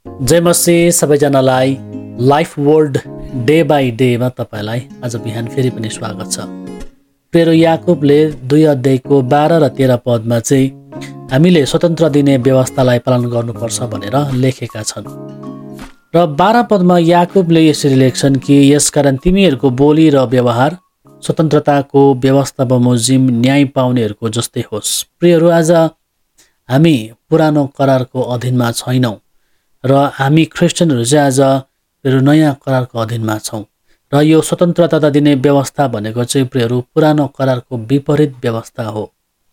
जय मसीह सबैजनालाई life world day by डेमा तपाईँलाई आज बिहान फेरि पनि स्वागत छ। प्रेरो याकुबले 2 अध्यायको 12 र 13 पदमा चाहिँ हामीले स्वतन्त्र दिने व्यवस्थालाई पालन गर्नुपर्छ भनेर लेखेका छन्। र 12 पदमा याकुबले यसरी लेख्छन् कि यसकारण तिमीहरूको बोली र व्यवहार स्वतन्त्रताको व्यवस्था बमोजिम न्याय पाउनेहरूको जस्तै होस्। प्रियहरू, आज हामी पुरानो करारको अधीनमा छैनौँ र हामी क्रिस्चियनहरू चाहिँ आज नयाँ करारको अधीनमा छौँ। र यो स्वतन्त्रता दिने व्यवस्था भनेको चाहिँ प्रियहरू पुरानो करारको विपरीत व्यवस्था हो।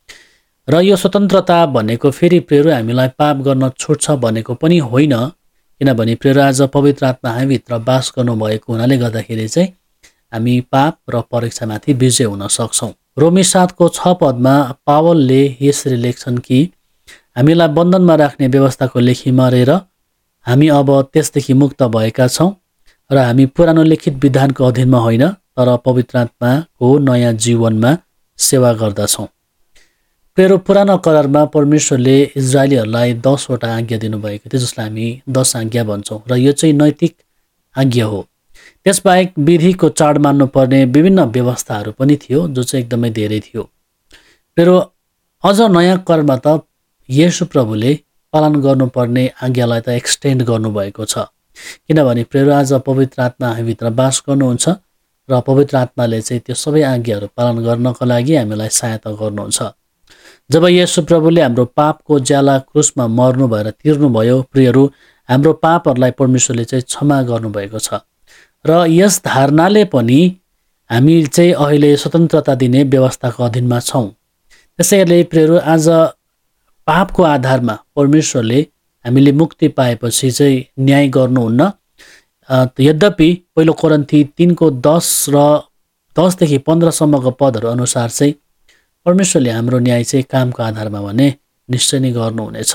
र यो स्वतन्त्रता भनेको फेरि प्रियहरू हामीलाई पाप गर्न छुट्छ भनेको पनि होइन, किनभने प्रियहरू आज पवित्र आत्मा हामीभित्र बास गर्नुभएको हुनाले गर्दाखेरि चाहिँ हामी पाप र परीक्षामाथि विजय हुन सक्छौँ। रोमी 7:6 पदमा पावलले यसरी लेख्छन् कि हामीलाई बन्धनमा राख्ने व्यवस्थाको लेखी मरेर हामी अब त्यसदेखि मुक्त भएका छौँ र हामी पुरानो लिखित विधानको अधीनमा होइन तर पवित्र आत्माको नयाँ जीवनमा सेवा गर्दछौँ। प्रिय पुरानो करारमा परमेश्वरले इजरायलीहरूलाई 10वटा आज्ञा दिनुभएको थियो, जसलाई हामी 10 आज्ञा भन्छौँ र यो चाहिँ नैतिक आज्ञा हो। त्यसबाहेक विधिको चाड मान्नुपर्ने विभिन्न व्यवस्थाहरू पनि थियो जो चाहिँ एकदमै धेरै थियो। प्रिय अझ नयाँ करारमा त येशू प्रभुले पालन गर्नुपर्ने आज्ञालाई त एक्सटेन्ड गर्नुभएको छ, किनभने प्रिय आज पवित्र आत्मा हामीभित्र बास गर्नुहुन्छ र पवित्र आत्माले चाहिँ त्यो सबै आज्ञाहरू पालन गर्नको लागि हामीलाई सहायता गर्नुहुन्छ। जब येशू प्रभुले हाम्रो पापको ज्याला क्रुसमा मर्नु भएर तिर्नुभयो, प्रियहरू हाम्रो पापहरूलाई परमेश्वरले चाहिँ क्षमा गर्नुभएको छ र यस धारणाले पनि हामी चाहिँ अहिले स्वतन्त्रता दिने व्यवस्थाको अधीनमा छौँ। त्यसैले प्रियहरू आज पापको आधारमा परमेश्वरले हामीले मुक्ति पाएपछि चाहिँ न्याय गर्नुहुन्न। यद्यपि पहिलो कोरिन्थी 3:10 र 10देखि 15सम्मको पदहरू अनुसार चाहिँ परमेश्वरले हाम्रो न्याय चाहिँ कामको आधारमा भने निश्चय नै गर्नुहुनेछ।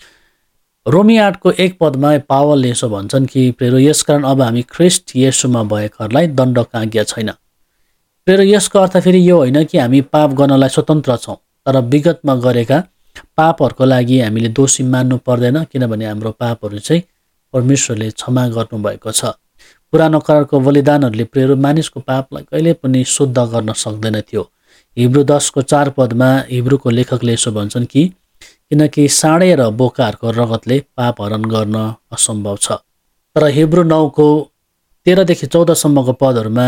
रोमी 8:1 पदमा पावलले यसो भन्छन् कि प्रिय यसकारण अब हामी ख्रिस्ट येशूमा भएकाहरूलाई दण्डको आज्ञा छैन। प्रिय यसको अर्थ फेरि यो होइन कि हामी पाप गर्नलाई स्वतन्त्र छौँ, तर विगतमा गरेका पापहरूको लागि हामीले दोषी मान्नु पर्दैन, किनभने हाम्रो पापहरू चाहिँ परमेश्वरले क्षमा गर्नुभएको छ। पुरानो करारको बलिदानहरूले प्रिय मानिसको पापलाई कहिले पनि शुद्ध गर्न सक्दैन थियो। हिब्रू 10:4 पदमा हिब्रूको लेखकले यसो भन्छन् कि किनकि साँडे र बोकाहरूको रगतले पाप हरण गर्न असम्भव छ। तर हिब्रू 9:13देखि 14सम्मको पदहरूमा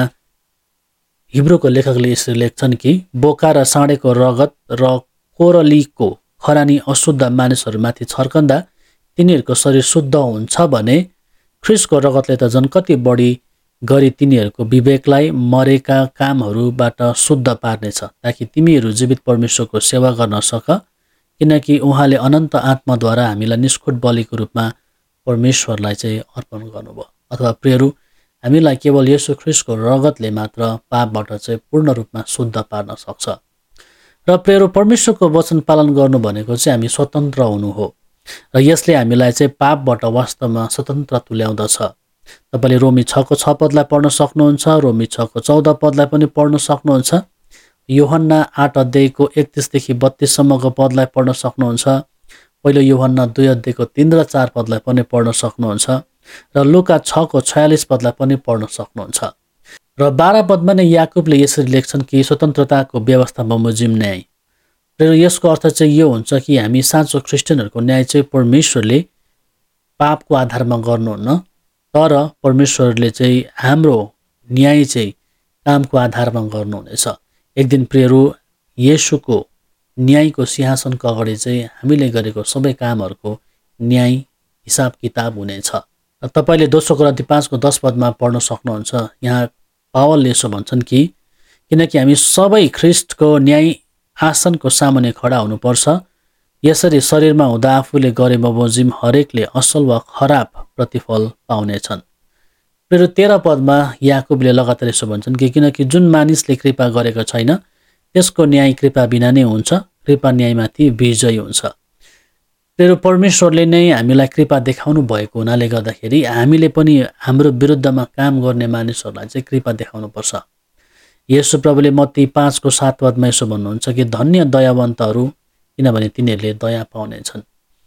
हिब्रूको लेखकले यसरी लेख्छन् कि बोका र साँडेको रगत र कोरलीको खरानी अशुद्ध मानिसहरूमाथि छर्कँदा तिनीहरूको शरीर शुद्ध हुन्छ भने ख्रिस्टको रगतले त झन् कति बढी गरी तिनीहरूको विवेकलाई मरेका कामहरूबाट शुद्ध पार्नेछ, ताकि तिमीहरू जीवित परमेश्वरको सेवा गर्न सक, किनकि उहाँले अनन्त आत्माद्वारा हामीलाई निष्कुट बलिको रूपमा परमेश्वरलाई चाहिँ अर्पण गर्नुभयो। अथवा प्रियहरू हामीलाई केवल येशू ख्रिस्टको रगतले मात्र पापबाट चाहिँ पूर्ण रूपमा शुद्ध पार्न सक्छ। र प्रिय परमेश्वरको वचन पालन गर्नु भनेको चाहिँ हामी स्वतन्त्र हुनु हो र यसले हामीलाई चाहिँ पापबाट वास्तवमा स्वतन्त्र तुल्याउँदछ। तपाईँले रोमी 6:6 पदलाई पढ्न सक्नुहुन्छ, रोमी 6:14 पदलाई पनि पढ्न सक्नुहुन्छ, यूहन्ना 8:31 देखि 32सम्मको पदलाई पढ्न सक्नुहुन्छ, पहिलो यूहन्ना 2:3 र 4 पदलाई पनि पढ्न सक्नुहुन्छ र लुका 6:46 पदलाई पनि पढ्न सक्नुहुन्छ। र 12 पदमा नै याकुबले यसरी लेख्छन् कि स्वतन्त्रताको व्यवस्था बमोजिम न्याय। र यसको अर्थ चाहिँ यो हुन्छ कि हामी साँचो क्रिस्चियनहरूको न्याय चाहिँ परमेश्वरले पापको आधारमा गर्नुहुन्न, तर परमेश्वरले चाहिँ हाम्रो न्याय चाहिँ कामको आधारमा गर्नुहुनेछ। एक दिन प्रियहरू येशूको न्यायको सिंहासनको अगाडि चाहिँ हामीले गरेको सबै कामहरूको न्याय हिसाब किताब हुनेछ। र तपाईँले 2 कोरिन्थी 5:10 पदमा पढ्न सक्नुहुन्छ। यहाँ पावलले यसो भन्छन् कि किनकि हामी सबै ख्रिस्टको न्याय आसनको सामुन्ने खडा हुनुपर्छ, यसरी शरीरमा हुँदा आफूले गरे बमोजिम हरेकले असल वा खराब प्रतिफल पाउनेछन्। फेरि 13 पदमा याकुबले लगातार यसो भन्छन् कि किनकि जुन मानिसले कृपा गरेको छैन त्यसको न्याय कृपा बिना नै हुन्छ, कृपा न्यायमाथि विजय हुन्छ। फेरि परमेश्वरले नै हामीलाई कृपा देखाउनु भएको हुनाले गर्दाखेरि हामीले पनि हाम्रो विरुद्धमा काम गर्ने मानिसहरूलाई चाहिँ कृपा देखाउनुपर्छ। येशू प्रभुले मत्ती 5:7 पदमा यसो भन्नुहुन्छ कि धन्य दयावन्तहरू, किनभने तिनीहरूले दया पाउनेछन्।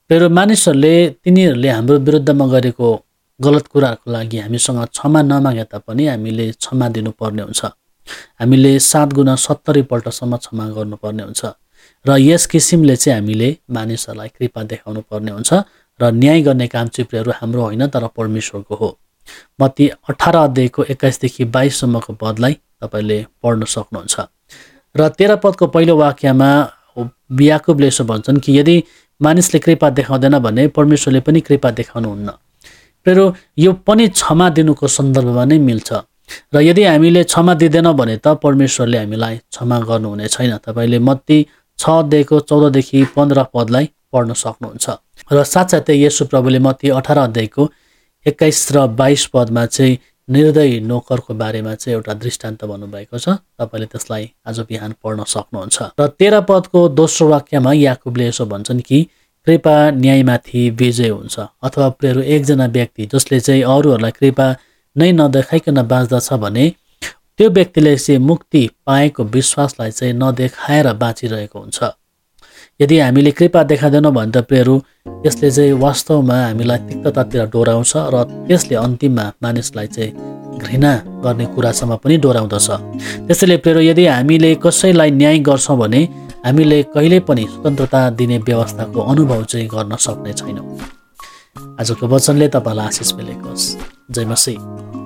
प्रेरो मानिसहरूले तिनीहरूले हाम्रो विरुद्धमा गरेको गलत कुराहरूको लागि हामीसँग क्षमा नमागे तापनि हामीले क्षमा दिनुपर्ने हुन्छ। हामीले 7 गुणा 70 पल्टसम्म क्षमा गर्नुपर्ने हुन्छ र यस किसिमले चाहिँ हामीले मानिसहरूलाई कृपा देखाउनु पर्ने हुन्छ र न्याय गर्ने काम चाहिँ प्रियहरू हाम्रो होइन तर परमेश्वरको हो। मत्ती 18 अध्यायको 21 देखि 22 सम्मको पदलाई तपाईले पढ्न सक्नुहुन्छ र 13 पदको पहिलो वाक्यमा याकुबले यसो भन्छन् कि यदि मानिसले कृपा देखाउँदैन भने परमेश्वरले पनि कृपा देखाउनुहुन्न। प्रियहरू यो पनि क्षमा दिनुको सन्दर्भमा नै मिल्छ र यदि हामीले क्षमा दिँदैनौँ भने त परमेश्वरले हामीलाई क्षमा गर्नुहुने छैन। तपाईले मत्ती 6 अध्यायको 14 देखि 15 पदलाई पढ्न सक्नुहुन्छ र साथसाथै येशू प्रभुले मत्ती 18 अध्यायको 21 र 22 पदमा चाहिँ निर्दयी नोकरको बारेमा चाहिँ एउटा दृष्टान्त भन्नुभएको छ। तपाईले त्यसलाई आज बिहान पढ्न सक्नुहुन्छ र 13 पदको दोस्रो वाक्यमा याकुबले यसो भन्छन् कि कृपा न्यायमाथि विजय हुन्छ। अथवा प्रियहरू एकजना व्यक्ति जसले चाहिँ अरूहरूलाई कृपा नै नदेखाइकन बाँच्दछ भने त्यो व्यक्तिले चाहिँ मुक्ति पाएको विश्वासलाई चाहिँ नदेखाएर बाँचिरहेको हुन्छ। यदि हामीले कृपा देखाउँदैनौँ भने त प्रियहरू यसले चाहिँ वास्तवमा हामीलाई तिक्ततातिर डोराउँछ र त्यसले अन्तिममा मानिसलाई चाहिँ घृणा गर्ने कुरासम्म पनि डोराउँदछ। त्यसैले प्रियहरू यदि हामीले कसैलाई न्याय गर्छौँ भने हामीले कहिल्यै पनि स्वतन्त्रता दिने व्यवस्थाको अनुभव चाहिँ गर्न सक्ने छैनौँ। आजको वचनले तपाईलाई आशिष मिलेको होस्। जय मसीह।